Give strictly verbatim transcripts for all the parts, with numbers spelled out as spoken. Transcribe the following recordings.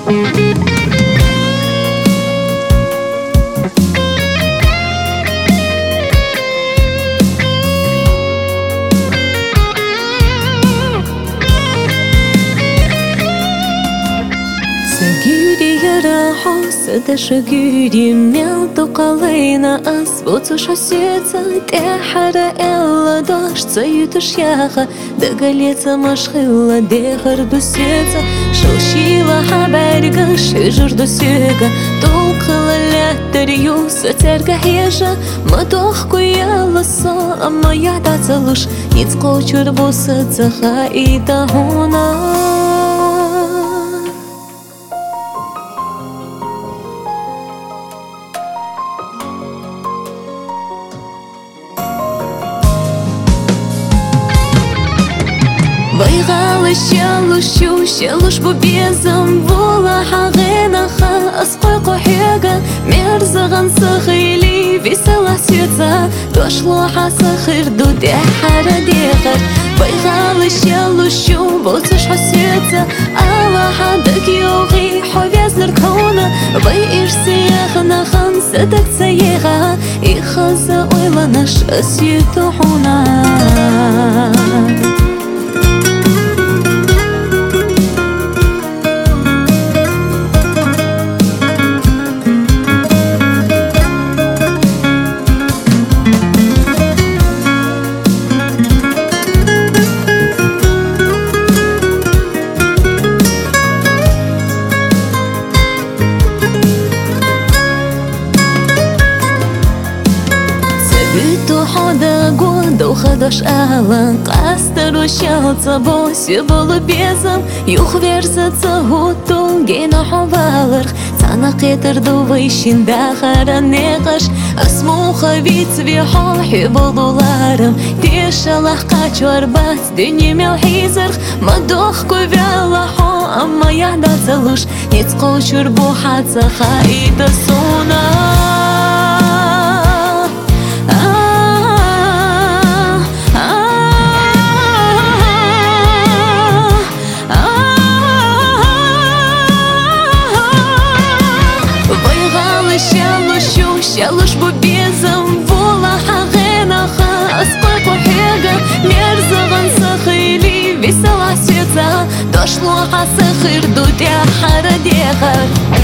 Сада шагюри мелто калейна ас вот уж осеца техара элла дождь цаютыш яха доголеца машхила дехар дусеца шелшила хабарга шижур дусега толкала лятарью сотерга хежа матохку яласа amma яда целуш ницко чурбоса цаха и тахуна Байғалы шалышу, шалыш бубезам Вола хағынаха, асқой қохега Мерзаған сығыли, весела светца Дошло хаса хырду дехара дехар Байғалы шалышу, боцыш хасветца Аллаха дагиоғи, ховязлар кауна Бай ирси яхнахан, садак цаеға Ихаза ойланаш, асьету хуна Ухадаш алан қастыру шалца боси болу безам Юх версаца гуту гена хавалар Цана қетырду вайшинда харанеғаш Асмуха вицвиха хиболуларам Тешалах қачуар бац дюнемел хизарх Мадох кувялаха Амма яда целуш Ницқо чурбу хацаха ита суна Шалыш бубезам, вола хағынаха Асқой қохега, мерзаған сақыли Весела светца, дошло хаса хырду дехара дехар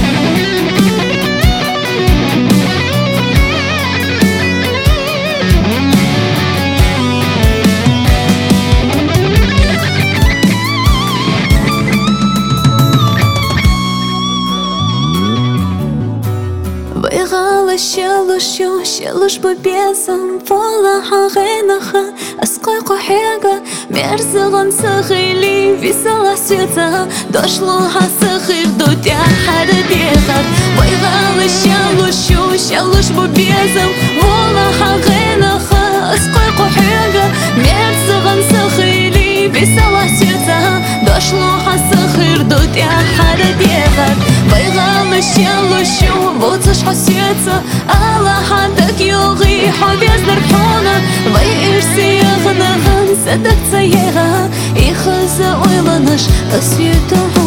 Байғалы шалышу, шалыш бубезам Вола хағынаха, асқой қохега Мерзаған сағыли, весела светца Дошло хаса хырду дехара дехар Байғалы шалышу, шалыш бубезам Вола хағынаха, асқой қохега Мерзаған сағыли, весела светца Дошло хаса хырду дехара дехар Байғалы шалышу Боцыш хасетца, Аллаха дагиоғи Ховязлар кауна, бай ирси яғынахан Садак цаеға, ихаза ойланыш Асьету